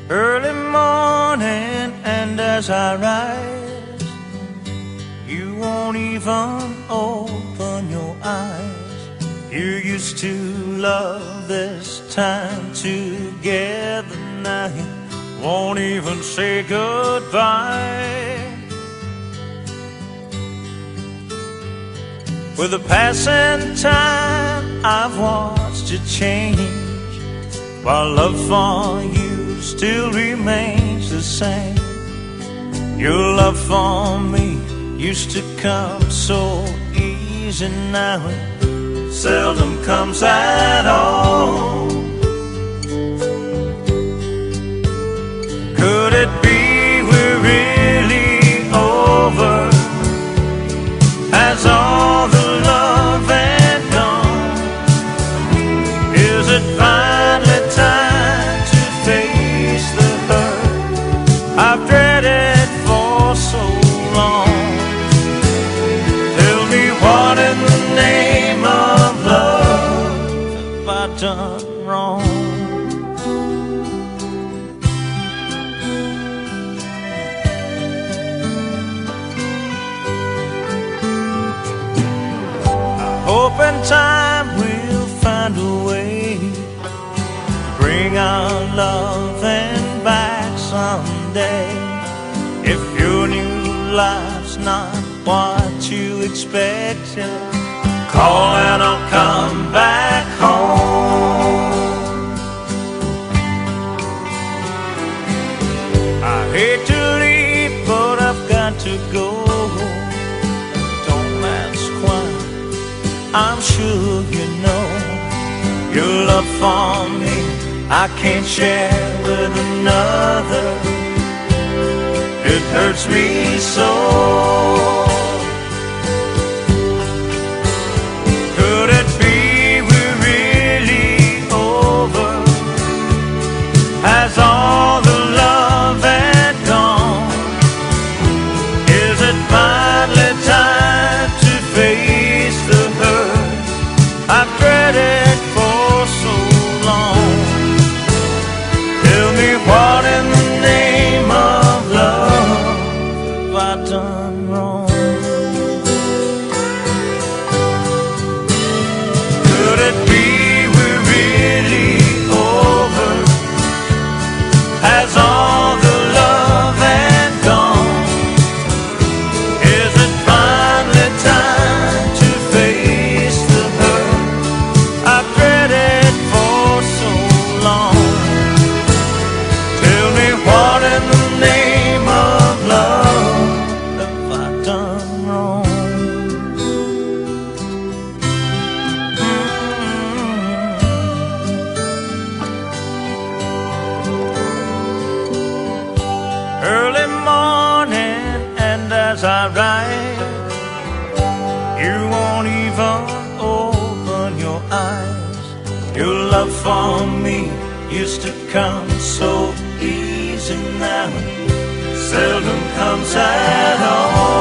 Early morning, and as I rise, you won't even open your eyes. You used to love this time together. Now you won't even say goodbye. With the passing time, I've watched you change, while love for you still remains the same. Your love for me used to come so easy. Now it seldom comes at all. Could it be we're really over? Has all the love and gone? Is it finally time to face the hurt I've dreaded for so long? Tell me, what in the name of love have I done wrong? Hope in time we'll find a way to bring our loving back someday. If your new life's not what you expected, call and I'll come back home. I hate to leave, but I've got to go. I'm sure you know your love for me I can't share with another. It hurts me so. Could it be we're really over? Has all the love had gone? Is it finally time to face the I've dreaded for so long? Tell me, what in the name of love have I done wrong? Could it be we're really over? Has all the love had gone? Is it finally time to face the hurt I've dreaded for so long? Tell me, what in the name of love have I done wrong? Early morning, and as I rise, you won't even open your eyes. Your love for me used to come so easy. Now it seldom comes at all.